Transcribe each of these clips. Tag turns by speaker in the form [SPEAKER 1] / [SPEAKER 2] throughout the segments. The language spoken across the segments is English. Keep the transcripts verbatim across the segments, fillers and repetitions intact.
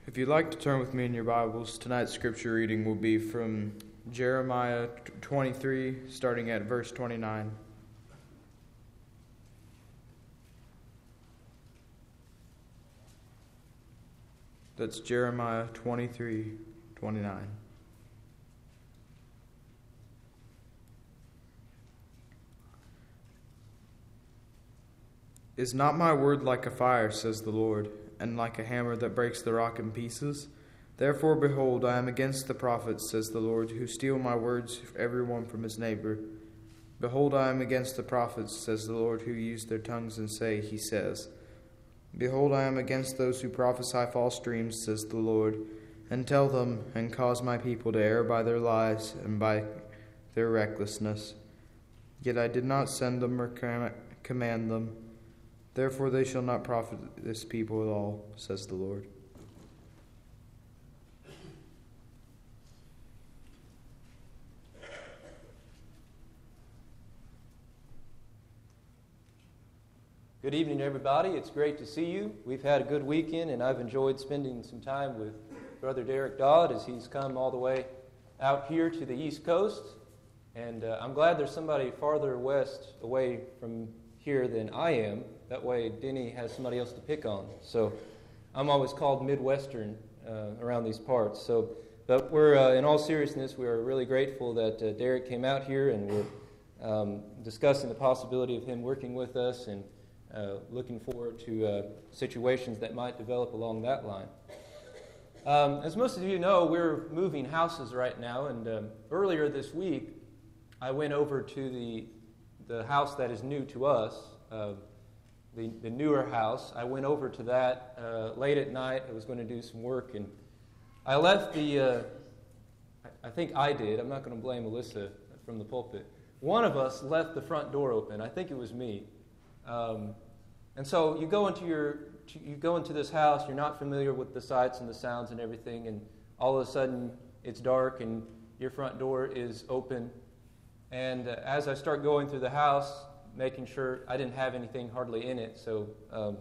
[SPEAKER 1] If you'd like to turn with me in your Bibles, tonight's scripture reading will be from Jeremiah twenty-three, starting at verse twenty-nine. That's Jeremiah twenty-three, twenty-nine. Is not my word like a fire, says the Lord, and like a hammer that breaks the rock in pieces? Therefore, behold, I am against the prophets, says the Lord, who steal my words, every one from his neighbor. Behold, I am against the prophets, says the Lord, who use their tongues and say, he says. Behold, I am against those who prophesy false dreams, says the Lord, and tell them, and cause my people to err by their lies and by their recklessness. Yet I did not send them or command them. Therefore they shall not profit this people at all, says the Lord.
[SPEAKER 2] Good evening, everybody. It's great to see you. We've had a good weekend, and I've enjoyed spending some time with Brother Derek Dodd as he's come all the way out here to the East Coast. And uh, I'm glad there's somebody farther west away from here than I am. That way Denny has somebody else to pick on. So I'm always called Midwestern uh, around these parts. So, but we're, uh, in all seriousness, we are really grateful that uh, Derek came out here, and we're um, discussing the possibility of him working with us and uh, looking forward to uh, situations that might develop along that line. Um, as most of you know, we're moving houses right now, and um, earlier this week, I went over to the the house that is new to us, uh, the, the newer house. I went over to that uh, late at night. I was going to do some work, and I left the, uh, I, I think I did, I'm not going to blame Alyssa from the pulpit. One of us left the front door open. I think it was me. Um, and so you go into your, you go into this house, you're not familiar with the sights and the sounds and everything, and all of a sudden it's dark and your front door is open. And uh, as I start going through the house, making sure I didn't have anything hardly in it, so um,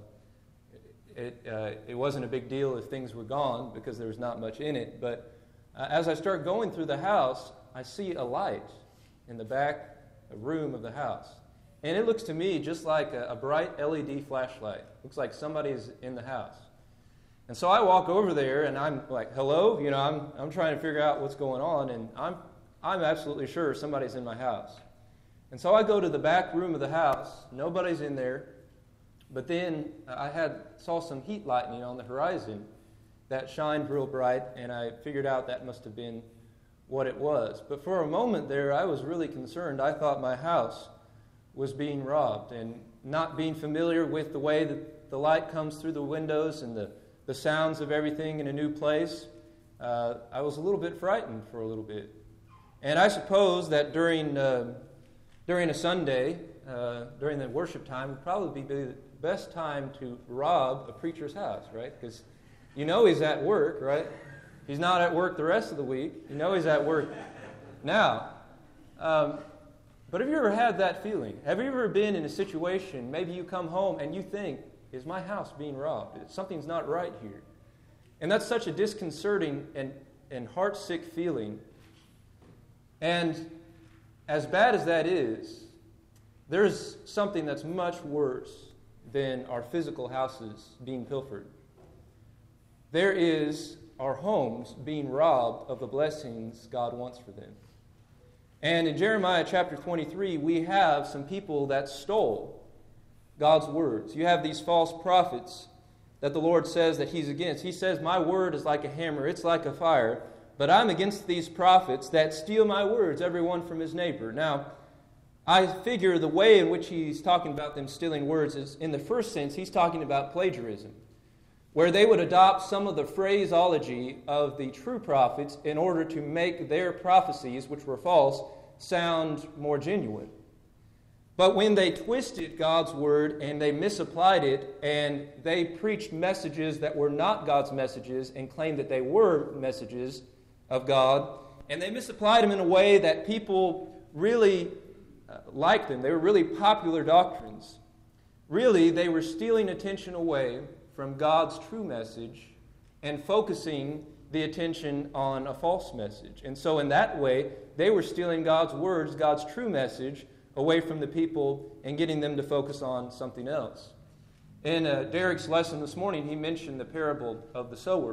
[SPEAKER 2] it uh, it wasn't a big deal if things were gone because there was not much in it. But uh, as I start going through the house, I see a light in the back room of the house. And it looks to me just like a, a bright L E D flashlight. Looks like somebody's in the house. And so I walk over there, and I'm like, hello? You know, I'm I'm trying to figure out what's going on, and I'm I'm absolutely sure somebody's in my house. And so I go to the back room of the house. Nobody's in there. But then I had saw some heat lightning on the horizon that shined real bright, and I figured out that must have been what it was. But for a moment there, I was really concerned. I thought my house was being robbed, and not being familiar with the way that the light comes through the windows and the, the sounds of everything in a new place, uh, I was a little bit frightened for a little bit. And I suppose that during uh, during a Sunday, uh, during the worship time, would probably be the best time to rob a preacher's house, right? Because you know he's at work, right? He's not at work the rest of the week. You know he's at work now. Um, but have you ever had that feeling? Have you ever been in a situation, maybe you come home and you think, is my house being robbed? Something's not right here. And that's such a disconcerting and, and heart-sick feeling. And as bad as that is, there's something that's much worse than our physical houses being pilfered. There is our homes being robbed of the blessings God wants for them. And in Jeremiah chapter twenty-three, we have some people that stole God's words. You have these false prophets that the Lord says that He's against. He says, my word is like a hammer, it's like a fire. But I'm against these prophets that steal my words, every one from his neighbor. Now, I figure the way in which he's talking about them stealing words is, in the first sense, he's talking about plagiarism, where they would adopt some of the phraseology of the true prophets in order to make their prophecies, which were false, sound more genuine. But when they twisted God's word and they misapplied it and they preached messages that were not God's messages and claimed that they were messages of God, and they misapplied them in a way that people really uh, liked them. They were really popular doctrines. Really, they were stealing attention away from God's true message and focusing the attention on a false message. And so in that way, they were stealing God's words, God's true message, away from the people and getting them to focus on something else. In uh, Derek's lesson this morning, he mentioned the parable of the sower.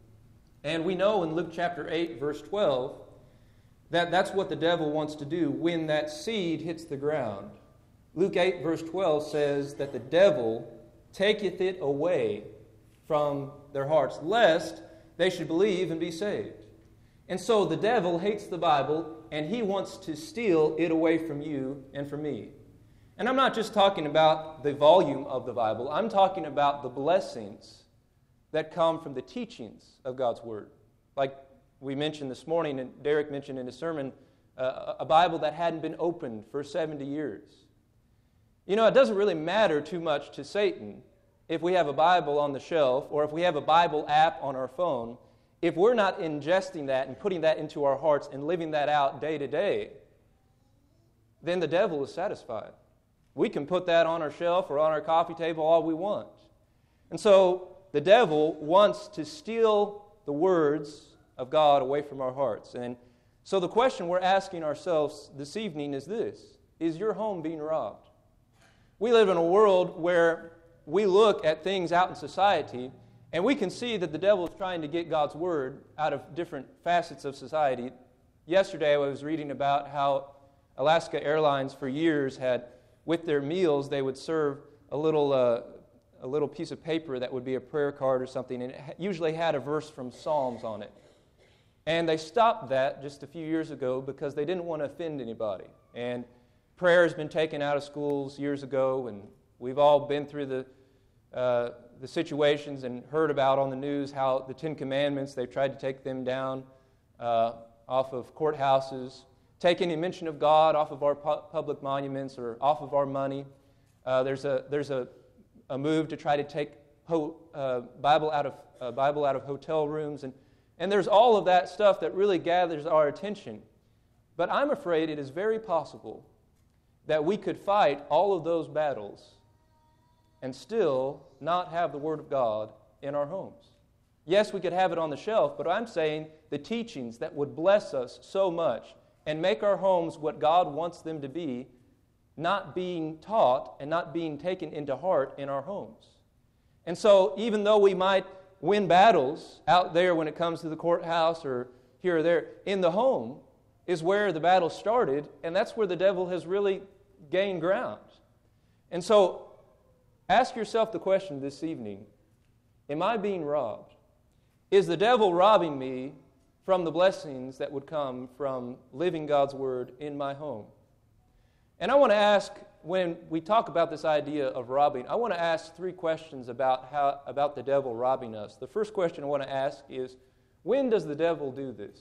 [SPEAKER 2] And we know in Luke chapter eight, verse twelve, that that's what the devil wants to do when that seed hits the ground. Luke eight, verse twelve says that the devil taketh it away from their hearts, lest they should believe and be saved. And so the devil hates the Bible, and he wants to steal it away from you and from me. And I'm not just talking about the volume of the Bible. I'm talking about the blessings that come from the teachings of God's Word. Like we mentioned this morning, and Derek mentioned in his sermon, uh, a Bible that hadn't been opened for seventy years. You know, it doesn't really matter too much to Satan if we have a Bible on the shelf or if we have a Bible app on our phone. If we're not ingesting that and putting that into our hearts and living that out day to day, then the devil is satisfied. We can put that on our shelf or on our coffee table all we want. And so the devil wants to steal the words of God away from our hearts. And so the question we're asking ourselves this evening is this: is your home being robbed? We live in a world where we look at things out in society and we can see that the devil is trying to get God's Word out of different facets of society. Yesterday I was reading about how Alaska Airlines for years had, with their meals, they would serve a little uh, a little piece of paper that would be a prayer card or something, and it usually had a verse from Psalms on it. And they stopped that just a few years ago because they didn't want to offend anybody. And prayer has been taken out of schools years ago, and we've all been through the uh, the situations and heard about on the news how the Ten Commandments, they've tried to take them down uh, off of courthouses, take any mention of God off of our pu- public monuments or off of our money. Uh, there's a there's a, a move to try to take ho- uh, Bible out of uh, Bible out of hotel rooms, and and there's all of that stuff that really gathers our attention. But I'm afraid it is very possible that we could fight all of those battles and still not have the Word of God in our homes. Yes, we could have it on the shelf, but I'm saying the teachings that would bless us so much and make our homes what God wants them to be, not being taught and not being taken into heart in our homes. And so even though we might win battles out there when it comes to the courthouse or here or there, in the home is where the battle started, and that's where the devil has really gained ground. And so ask yourself the question this evening: am I being robbed? Is the devil robbing me from the blessings that would come from living God's Word in my home? And I want to ask, when we talk about this idea of robbing, I want to ask three questions about how about the devil robbing us. The first question I want to ask is, when does the devil do this?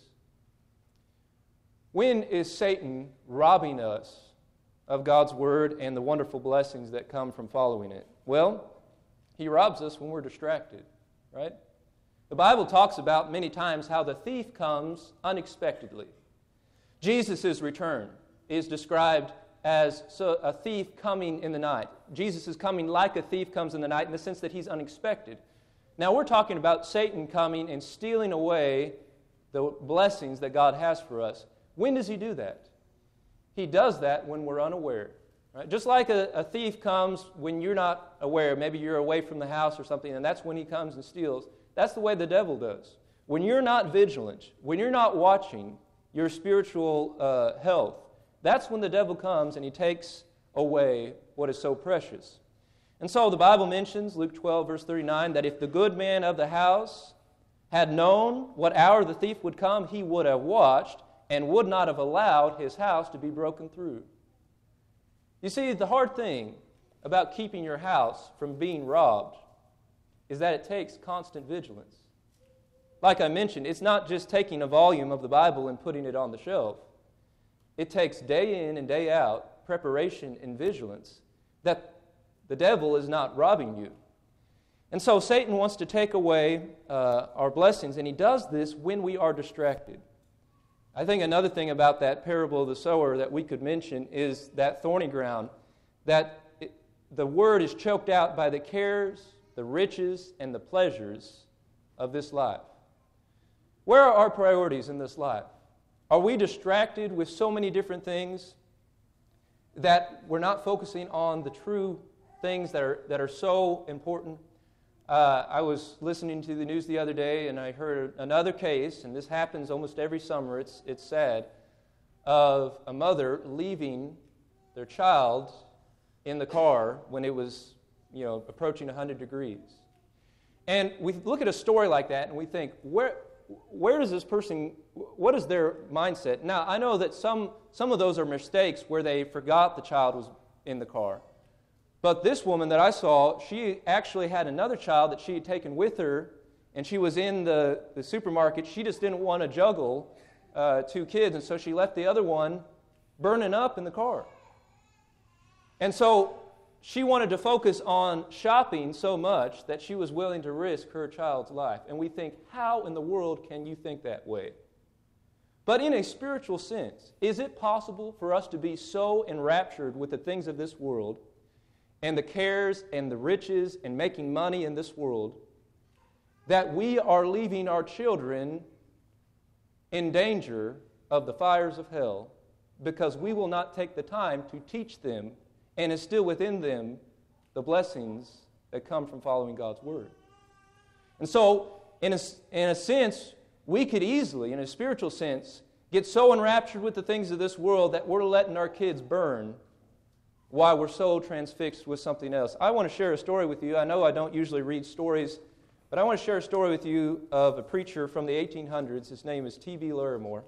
[SPEAKER 2] When is Satan robbing us of God's Word and the wonderful blessings that come from following it? Well, he robs us when we're distracted, right? The Bible talks about many times how the thief comes unexpectedly. Jesus' return is described as a thief coming in the night. Jesus is coming like a thief comes in the night in the sense that he's unexpected. Now we're talking about Satan coming and stealing away the blessings that God has for us. When does he do that? He does that when we're unaware. Right? Just like a, a thief comes when you're not aware. Maybe you're away from the house or something, and that's when he comes and steals. That's the way the devil does. When you're not vigilant, when you're not watching your spiritual uh, health, that's when the devil comes and he takes away what is so precious. And so the Bible mentions, Luke twelve, verse thirty-nine, that if the good man of the house had known what hour the thief would come, he would have watched and would not have allowed his house to be broken through. You see, the hard thing about keeping your house from being robbed is that it takes constant vigilance. Like I mentioned, it's not just taking a volume of the Bible and putting it on the shelf. It takes day in and day out preparation and vigilance that the devil is not robbing you. And so Satan wants to take away uh, our blessings, and he does this when we are distracted. I think another thing about that parable of the sower that we could mention is that thorny ground, that it, the word is choked out by the cares, the riches, and the pleasures of this life? Where are our priorities in this life? Are we distracted with so many different things that we're not focusing on the true things that are that are so important? Uh, I was listening to the news the other day, and I heard another case, and this happens almost every summer, it's it's sad, of a mother leaving their child in the car when it was, you know, approaching one hundred degrees. And we look at a story like that, and we think, where where does this person, what is their mindset? Now, I know that some some of those are mistakes where they forgot the child was in the car. But this woman that I saw, she actually had another child that she had taken with her, and she was in the, the supermarket. She just didn't want to juggle uh, two kids, and so she left the other one burning up in the car. And so she wanted to focus on shopping so much that she was willing to risk her child's life. And we think, how in the world can you think that way? But in a spiritual sense, is it possible for us to be so enraptured with the things of this world and the cares and the riches and making money in this world that we are leaving our children in danger of the fires of hell because we will not take the time to teach them and instill within them the blessings that come from following God's Word? And so, in a, in a sense, we could easily, in a spiritual sense, get so enraptured with the things of this world that we're letting our kids burn while we're so transfixed with something else. I want to share a story with you. I know I don't usually read stories, but I want to share a story with you of a preacher from the eighteen hundreds. His name is T B Larimore.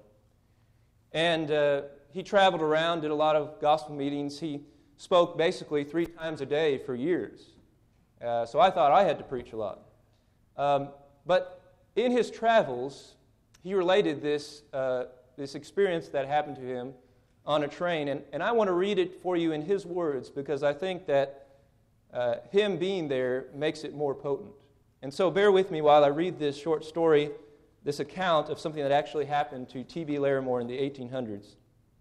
[SPEAKER 2] And uh, he traveled around, did a lot of gospel meetings. He spoke basically three times a day for years. Uh, so I thought I had to preach a lot. Um, but in his travels, he related this, uh, this experience that happened to him on a train, and, and I want to read it for you in his words because I think that uh, him being there makes it more potent. And so bear with me while I read this short story, this account of something that actually happened to T B Larimore in the eighteen hundreds.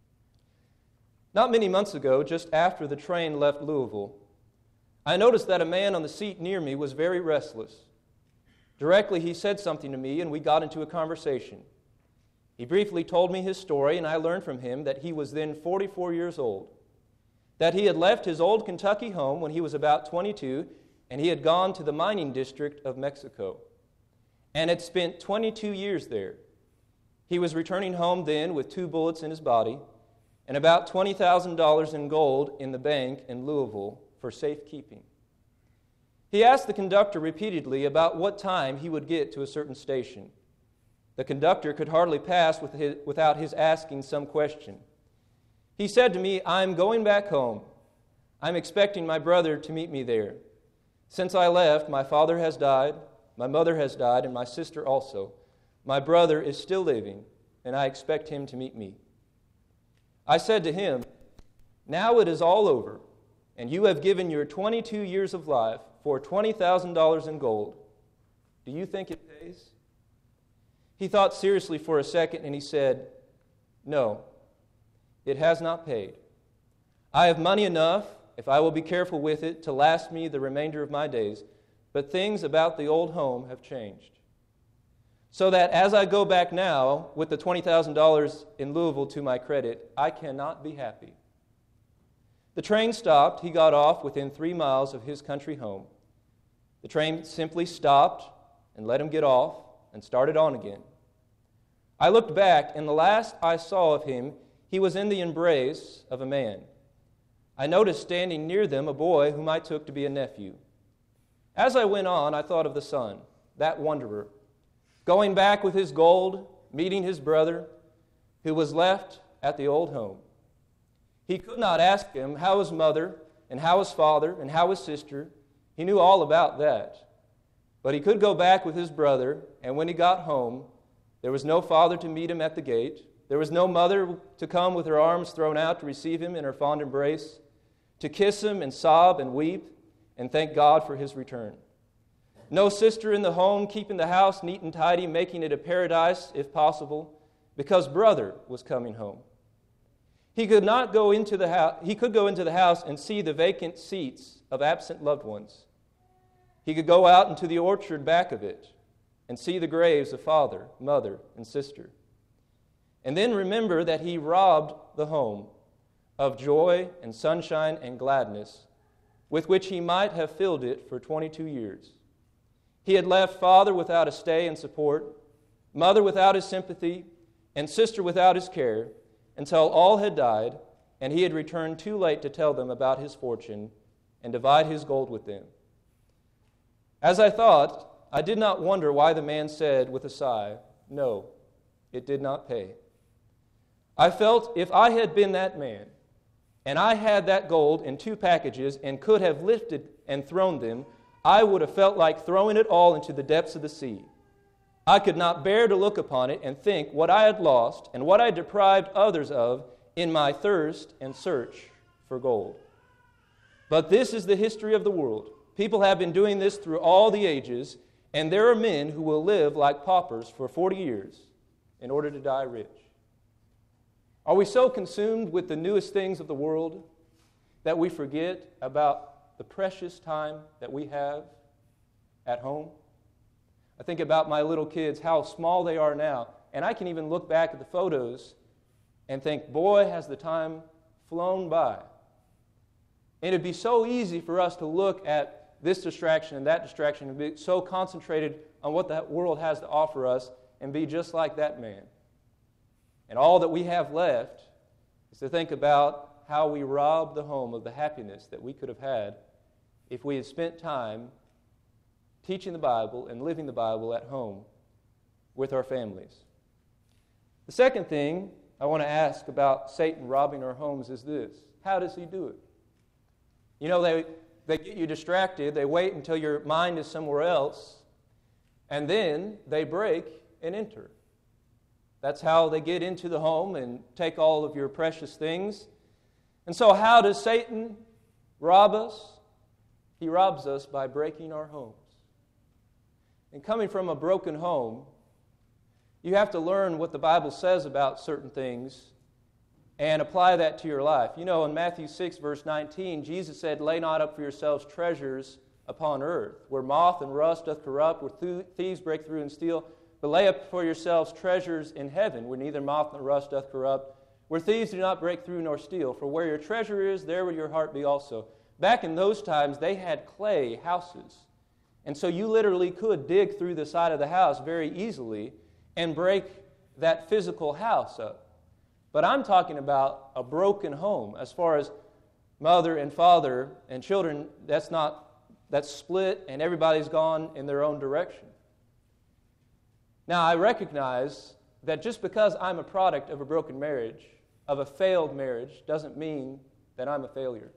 [SPEAKER 2] Not many months ago, just after the train left Louisville, I noticed that a man on the seat near me was very restless. Directly, he said something to me, and we got into a conversation. He briefly told me his story, and I learned from him that he was then forty-four years old, that he had left his old Kentucky home when he was about twenty-two, and he had gone to the mining district of Mexico, and had spent twenty-two years there. He was returning home then with two bullets in his body and about twenty thousand dollars in gold in the bank in Louisville for safekeeping. He asked the conductor repeatedly about what time he would get to a certain station. The conductor could hardly pass with his, without his asking some question. He said to me, "I'm going back home. I'm expecting my brother to meet me there. Since I left, my father has died, my mother has died, and my sister also. My brother is still living, and I expect him to meet me." I said to him, "Now it is all over, and you have given your twenty-two years of life for twenty thousand dollars in gold. Do you think it pays?" He thought seriously for a second, and he said, "No, it has not paid. I have money enough, if I will be careful with it, to last me the remainder of my days, but things about the old home have changed. So that as I go back now with the twenty thousand dollars in Louisville to my credit, I cannot be happy." The train stopped. He got off within three miles of his country home. The train simply stopped and let him get off and started on again. I looked back, and the last I saw of him, he was in the embrace of a man. I noticed standing near them a boy whom I took to be a nephew. As I went on, I thought of the son, that wanderer, going back with his gold, meeting his brother, who was left at the old home. He could not ask him how his mother, and how his father, and how his sister. He knew all about that. But he could go back with his brother, and when he got home, there was no father to meet him at the gate. There was no mother to come with her arms thrown out to receive him in her fond embrace, to kiss him and sob and weep and thank God for his return. No sister in the home keeping the house neat and tidy, making it a paradise if possible, because brother was coming home. He could not go into the house. He could go into the house and see the vacant seats of absent loved ones. He could go out into the orchard back of it, and see the graves of father, mother, and sister. And then remember that he robbed the home of joy and sunshine and gladness with which he might have filled it for twenty-two years. He had left father without a stay and support, mother without his sympathy, and sister without his care, until all had died, and he had returned too late to tell them about his fortune and divide his gold with them. As I thought, I did not wonder why the man said with a sigh, "No, it did not pay." I felt if I had been that man, and I had that gold in two packages and could have lifted and thrown them, I would have felt like throwing it all into the depths of the sea. I could not bear to look upon it and think what I had lost and what I deprived others of in my thirst and search for gold. But this is the history of the world. People have been doing this through all the ages, and there are men who will live like paupers for forty years in order to die rich. Are we so consumed with the newest things of the world that we forget about the precious time that we have at home? I think about my little kids, how small they are now, and I can even look back at the photos and think, boy, has the time flown by. And it'd be so easy for us to look at this distraction and that distraction and be so concentrated on what that world has to offer us and be just like that man. And all that we have left is to think about how we robbed the home of the happiness that we could have had if we had spent time teaching the Bible and living the Bible at home with our families. The second thing I want to ask about Satan robbing our homes is this: how does he do it? You know, they, they get you distracted, they wait until your mind is somewhere else, and then they break and enter. That's how they get into the home and take all of your precious things. And so how does Satan rob us? He robs us by breaking our homes. And coming from a broken home, you have to learn what the Bible says about certain things and apply that to your life. You know, in Matthew six, verse nineteen, Jesus said, "Lay not up for yourselves treasures upon earth, where moth and rust doth corrupt, where thieves break through and steal. But lay up for yourselves treasures in heaven, where neither moth nor rust doth corrupt, where thieves do not break through nor steal. For where your treasure is, there will your heart be also." Back in those times, they had clay houses. And so you literally could dig through the side of the house very easily and break that physical house up. But I'm talking about a broken home. As far as mother and father and children, that's not, that's split and everybody's gone in their own direction. Now, I recognize that just because I'm a product of a broken marriage, of a failed marriage, doesn't mean that I'm a failure.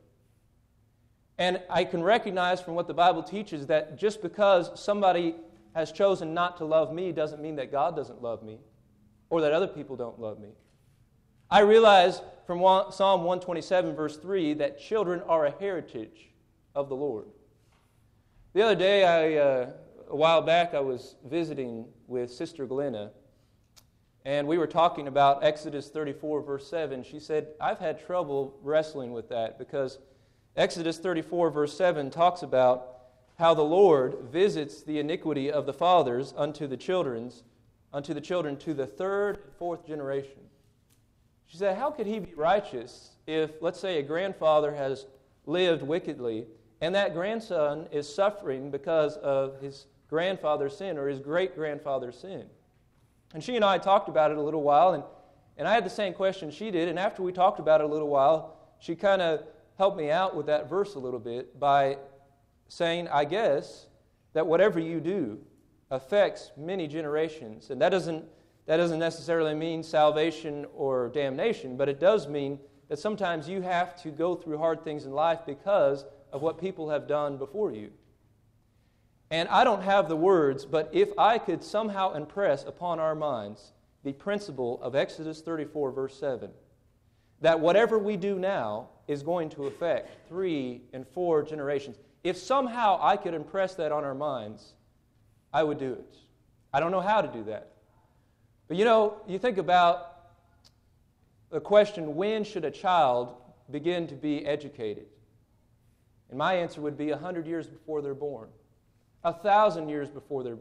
[SPEAKER 2] And I can recognize from what the Bible teaches that just because somebody has chosen not to love me doesn't mean that God doesn't love me or that other people don't love me. I realize from Psalm one twenty-seven, verse three, that children are a heritage of the Lord. The other day, I, uh, a while back, I was visiting with Sister Glenna, and we were talking about Exodus thirty-four, verse seven. She said, "I've had trouble wrestling with that because Exodus thirty-four, verse seven talks about how the Lord visits the iniquity of the fathers unto the children's, unto the children to the third and fourth generation." She said, how could he be righteous if, let's say, a grandfather has lived wickedly and that grandson is suffering because of his grandfather's sin or his great-grandfather's sin? And she and I talked about it a little while, and, and I had the same question she did, and after we talked about it a little while, she kind of helped me out with that verse a little bit by saying, I guess, that whatever you do affects many generations. And that doesn't, that doesn't necessarily mean salvation or damnation, but it does mean that sometimes you have to go through hard things in life because of what people have done before you. And I don't have the words, but if I could somehow impress upon our minds the principle of Exodus thirty-four, verse seven, that whatever we do now is going to affect three and four generations. If somehow I could impress that on our minds, I would do it. I don't know how to do that. But you know, you think about the question, when should a child begin to be educated? And my answer would be a hundred years before they're born. A thousand years before they're born.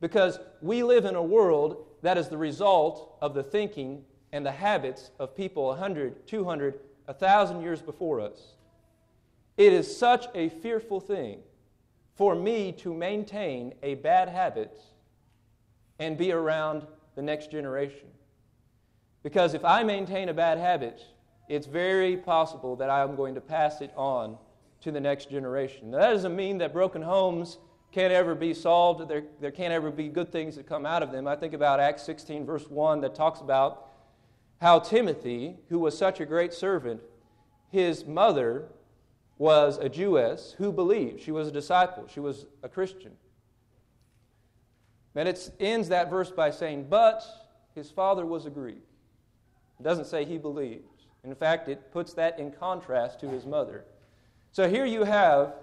[SPEAKER 2] Because we live in a world that is the result of the thinking and the habits of people one hundred, two hundred, one thousand years before us. It is such a fearful thing for me to maintain a bad habit and be around the next generation. Because if I maintain a bad habit, it's very possible that I am going to pass it on to the next generation. Now, that doesn't mean that broken homes can't ever be solved, there, there can't ever be good things that come out of them. I think about Acts sixteen, verse one, that talks about how Timothy, who was such a great servant, his mother was a Jewess who believed. She was a disciple. She was a Christian. And it ends that verse by saying, but his father was a Greek. It doesn't say he believed. In fact, it puts that in contrast to his mother. So here you have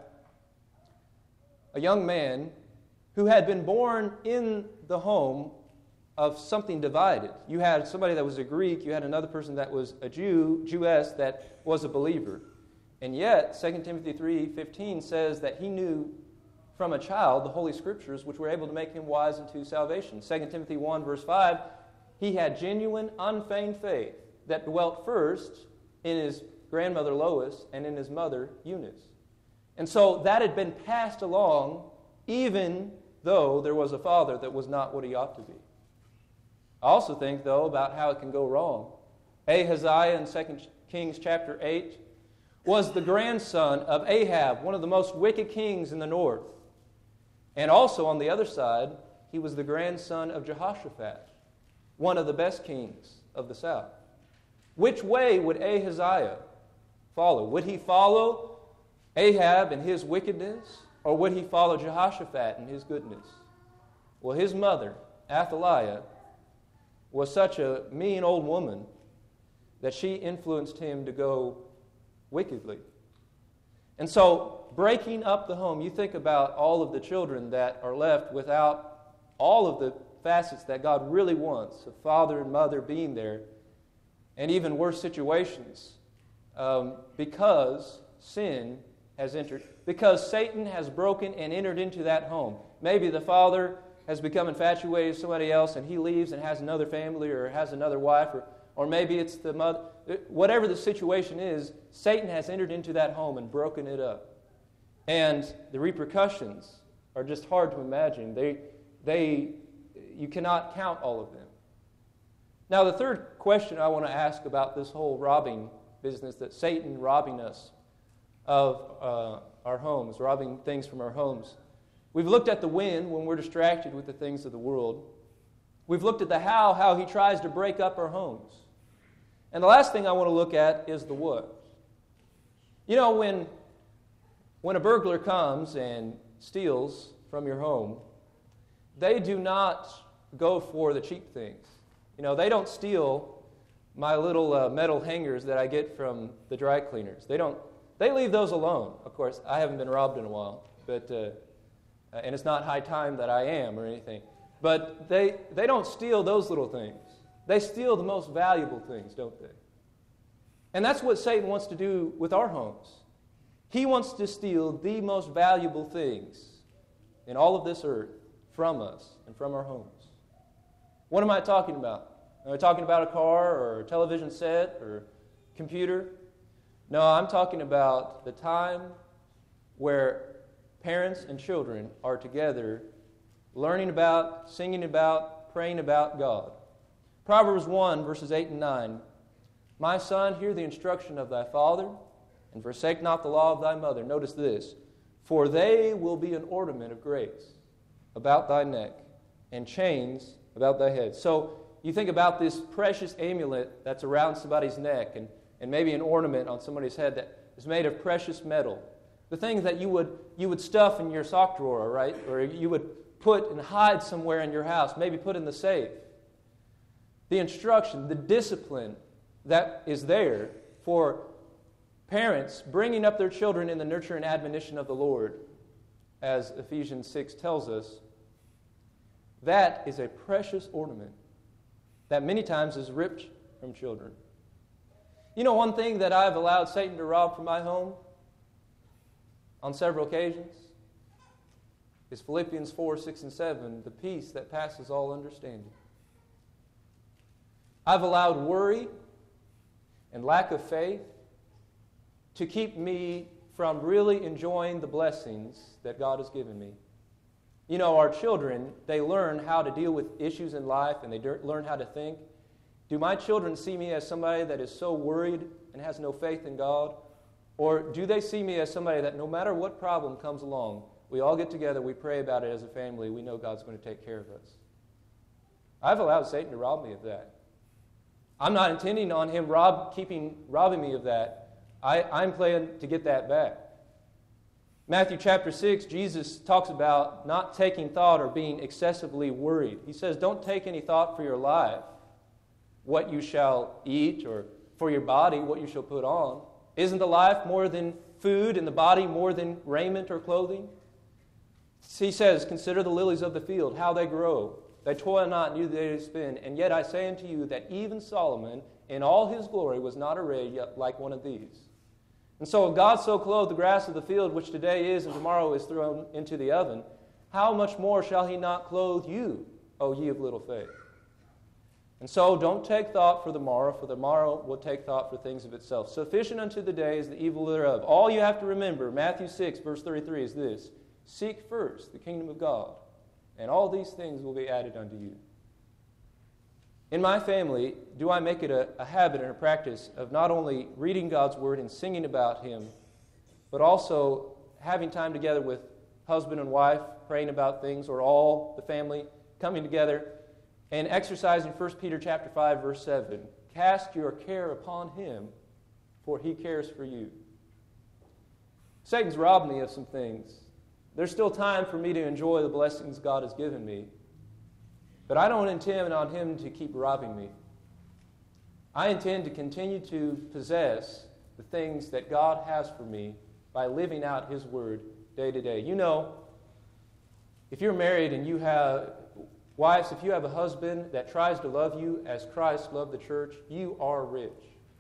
[SPEAKER 2] a young man who had been born in the home of something divided. You had somebody that was a Greek, you had another person that was a Jew, Jewess, that was a believer. And yet, Second Timothy three fifteen says that he knew from a child the Holy Scriptures, which were able to make him wise unto salvation. Second Timothy one, verse five, he had genuine, unfeigned faith that dwelt first in his grandmother Lois and in his mother Eunice. And so that had been passed along even though there was a father that was not what he ought to be. I also think, though, about how it can go wrong. Ahaziah in Second Kings chapter eight was the grandson of Ahab, one of the most wicked kings in the north. And also on the other side, he was the grandson of Jehoshaphat, one of the best kings of the south. Which way would Ahaziah follow? Would he follow Ahab and his wickedness, or would he follow Jehoshaphat and his goodness? Well, his mother, Athaliah, was such a mean old woman that she influenced him to go wickedly. And so, breaking up the home, you think about all of the children that are left without all of the facets that God really wants, a father and mother being there, and even worse situations, um, because sin has entered, because Satan has broken and entered into that home. Maybe the father has become infatuated with somebody else and he leaves and has another family or has another wife, or, or maybe it's the mother. Whatever the situation is, Satan has entered into that home and broken it up. And the repercussions are just hard to imagine. They, they, you cannot count all of them. Now, the third question I want to ask about this whole robbing business, that Satan robbing us of uh, our homes, robbing things from our homes. We've looked at the when, when we're distracted with the things of the world. We've looked at the how, how he tries to break up our homes. And the last thing I want to look at is the what. You know, when, when a burglar comes and steals from your home, they do not go for the cheap things. You know, they don't steal my little uh, metal hangers that I get from the dry cleaners. They don't. They leave those alone. Of course, I haven't been robbed in a while, but uh, and it's not high time that I am or anything. But they they don't steal those little things. They steal the most valuable things, don't they? And that's what Satan wants to do with our homes. He wants to steal the most valuable things in all of this earth from us and from our homes. What am I talking about? Am I talking about a car or a television set or computer? No, I'm talking about the time where parents and children are together learning about, singing about, praying about God. Proverbs one, verses eight and nine. My son, hear the instruction of thy father, and forsake not the law of thy mother. Notice this. For they will be an ornament of grace about thy neck, and chains about thy head. So you think about this precious amulet that's around somebody's neck, and, and maybe an ornament on somebody's head that is made of precious metal. The things that you would you would stuff in your sock drawer, right? Or you would put and hide somewhere in your house, maybe put in the safe. The instruction, the discipline that is there for parents bringing up their children in the nurture and admonition of the Lord, as Ephesians six tells us, that is a precious ornament that many times is ripped from children. You know one thing that I've allowed Satan to rob from my home on several occasions? is Philippians four, six, and seven, the peace that passes all understanding. I've allowed worry and lack of faith to keep me from really enjoying the blessings that God has given me. You know, our children, they learn how to deal with issues in life and they learn how to think. Do my children see me as somebody that is so worried and has no faith in God? Or do they see me as somebody that no matter what problem comes along, we all get together, we pray about it as a family, we know God's going to take care of us? I've allowed Satan to rob me of that. I'm not intending on him rob, keeping, robbing me of that. I, I'm planning to get that back. Matthew chapter six, Jesus talks about not taking thought or being excessively worried. He says, don't take any thought for your life, what you shall eat, or for your body, what you shall put on. Isn't the life more than food and the body more than raiment or clothing? He says, consider the lilies of the field, how they grow. They toil not, neither do they spin. And yet I say unto you that even Solomon, in all his glory, was not arrayed yet like one of these. And so if God so clothed the grass of the field, which today is and tomorrow is thrown into the oven, how much more shall he not clothe you, O ye of little faith? And so don't take thought for the morrow, for the morrow will take thought for things of itself. Sufficient unto the day is the evil thereof. All you have to remember, Matthew six, verse thirty-three, is this: seek first the kingdom of God, and all these things will be added unto you. In my family, do I make it a, a habit and a practice of not only reading God's Word and singing about Him, but also having time together with husband and wife, praying about things, or all the family coming together and exercising First Peter chapter five, verse seven. Cast your care upon Him, for He cares for you. Satan's robbed me of some things. There's still time for me to enjoy the blessings God has given me. But I don't intend on him to keep robbing me. I intend to continue to possess the things that God has for me by living out His Word day to day. You know, if you're married and you have wives, if you have a husband that tries to love you as Christ loved the church, you are rich.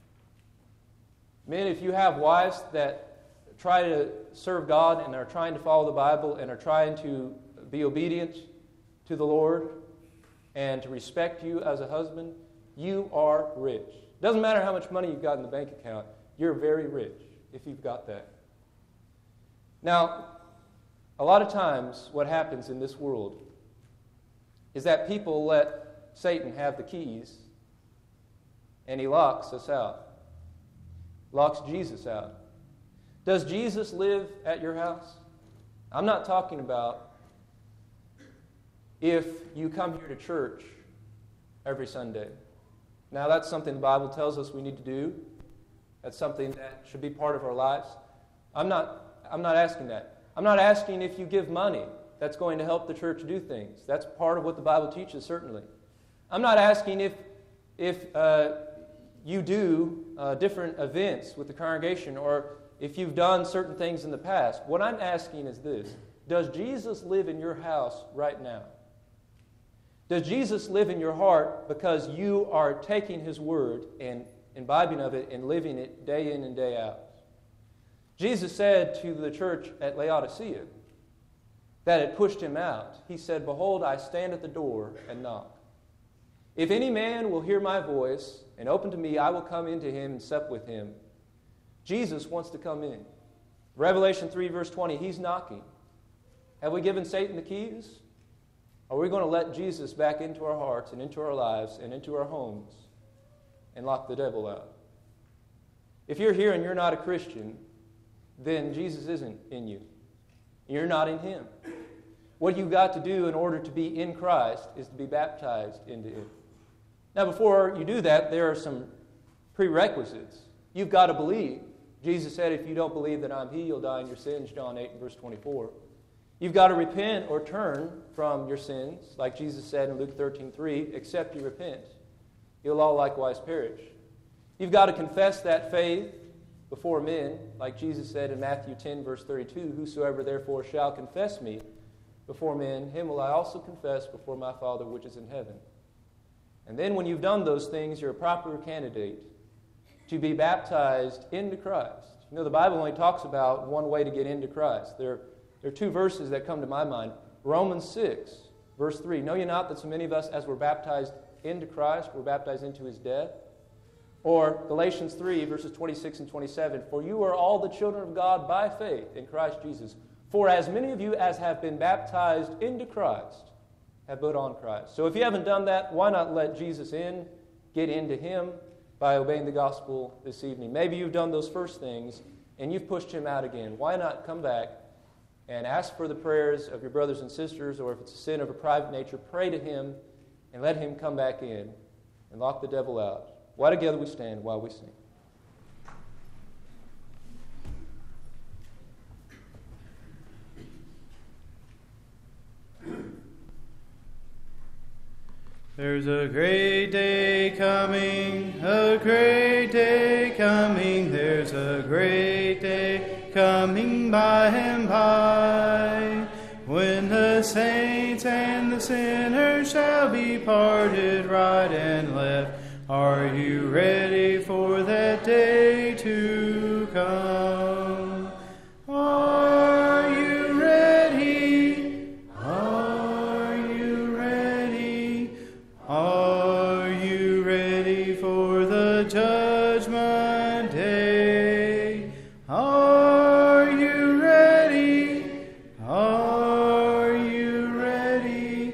[SPEAKER 2] Men, if you have wives that try to serve God and are trying to follow the Bible and are trying to be obedient to the Lord and to respect you as a husband, you are rich. Doesn't matter how much money you've got in the bank account, you're very rich if you've got that. Now, a lot of times what happens in this world is that people let Satan have the keys and he locks us out, locks Jesus out. Does Jesus live at your house? I'm not talking about if you come here to church every Sunday. Now, that's something the Bible tells us we need to do. That's something that should be part of our lives. I'm not, I'm not asking that. I'm not asking if you give money. That's going to help the church do things. That's part of what the Bible teaches, certainly. I'm not asking if, if uh, you do uh, different events with the congregation or if you've done certain things in the past. What I'm asking is this: does Jesus live in your house right now? Does Jesus live in your heart because you are taking His Word and imbibing of it and living it day in and day out? Jesus said to the church at Laodicea that had pushed Him out, He said, "Behold, I stand at the door and knock. If any man will hear my voice and open to me, I will come into him and sup with him." Jesus wants to come in. Revelation three, verse twenty, He's knocking. Have we given Satan the keys? Are we going to let Jesus back into our hearts and into our lives and into our homes and lock the devil out? If you're here and you're not a Christian, then Jesus isn't in you. You're not in Him. What you've got to do in order to be in Christ is to be baptized into Him. Now, before you do that, there are some prerequisites. You've got to believe. Jesus said, if you don't believe that I'm He, you'll die in your sins, John eight, verse twenty-four. You've got to repent or turn from your sins, like Jesus said in Luke thirteen three, except you repent, you'll all likewise perish. You've got to confess that faith before men, like Jesus said in Matthew ten, verse thirty-two, whosoever therefore shall confess me before men, him will I also confess before my Father which is in heaven. And then when you've done those things, you're a proper candidate to be baptized into Christ. You know, the Bible only talks about one way to get into Christ. There There are two verses that come to my mind. Romans six, verse three. Know ye not that so many of us, as were baptized into Christ, were baptized into his death? Or Galatians three, verses twenty-six and twenty-seven. For you are all the children of God by faith in Christ Jesus. For as many of you as have been baptized into Christ have put on Christ. So if you haven't done that, why not let Jesus in, get into him by obeying the gospel this evening? Maybe you've done those first things and you've pushed him out again. Why not come back and ask for the prayers of your brothers and sisters, or if it's a sin of a private nature, pray to him and let him come back in and lock the devil out. Why together we stand while we sing.
[SPEAKER 1] There's a great day coming, a great day coming, there's a great day coming by and by, when the saints and the sinners shall be parted right and left. Are you ready for that day to come? Are you ready? Are you ready? Are you ready for the judgment day? Are you ready? Are you ready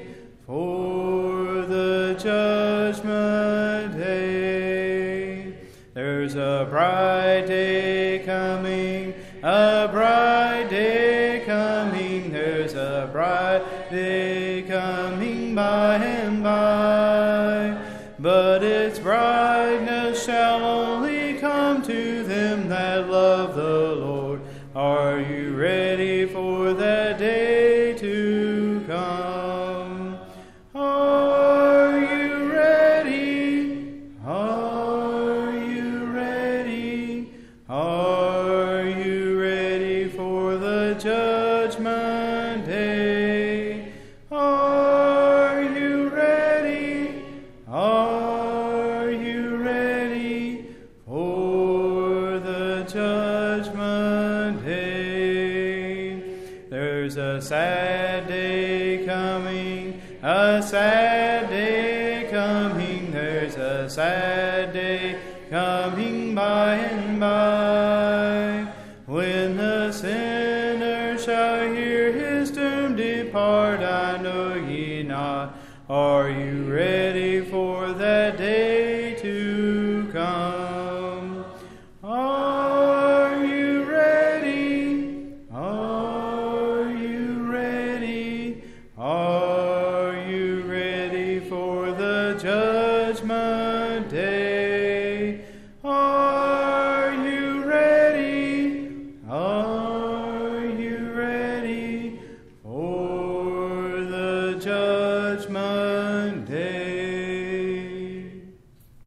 [SPEAKER 1] for the judgment day? There's a bright day coming, a bright day coming, there's a bright day coming by and by, but its brightness shall only come to them that love the Lord. Are you ready for that day to come? Are you ready? Are you ready? Are you ready for the judgment day? Are you ready? Are you ready for the judgment day? There's a sad day coming, a sad day coming, there's a sad day coming by and by, when the sinner shall hear his doom depart. I know ye not. Are you ready for that day to come? Are you ready? Are you ready? Are you ready for the judgment day?